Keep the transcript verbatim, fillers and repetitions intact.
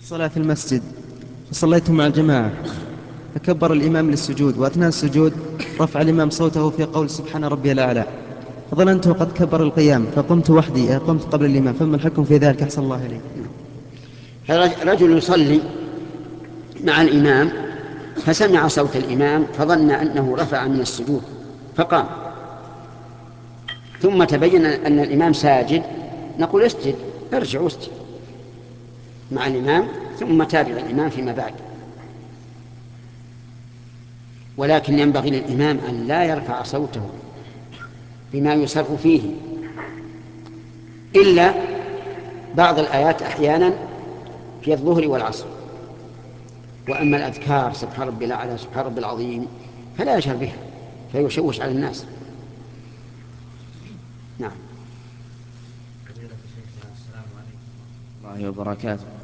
صلاة في المسجد فصليت مع الجماعة، فكبر الإمام للسجود، وأثناء السجود رفع الإمام صوته في قول سبحان ربي الأعلى، فظننته قد كبر القيام فقمت وحدي، قمت قبل الإمام، فما الحكم في ذلك؟ أحسن الله إليك. رجل يصلي مع الإمام فسمع صوت الإمام فظن أنه رفع من السجود فقام، ثم تبين أن الإمام ساجد، نقول اسجد، ارجع واسجد مع الإمام ثم تابع الإمام فيما بعد. ولكن ينبغي للإمام أن لا يرفع صوته بما يسر فيه إلا بعض الآيات أحيانا في الظهر والعصر، وأما الأذكار سبحان ربي الأعلى سبحان ربي العظيم فلا يجهر بها فيشوش على الناس. نعم. فضيلة شيخنا السلام عليكم ورحمة الله وبركاته.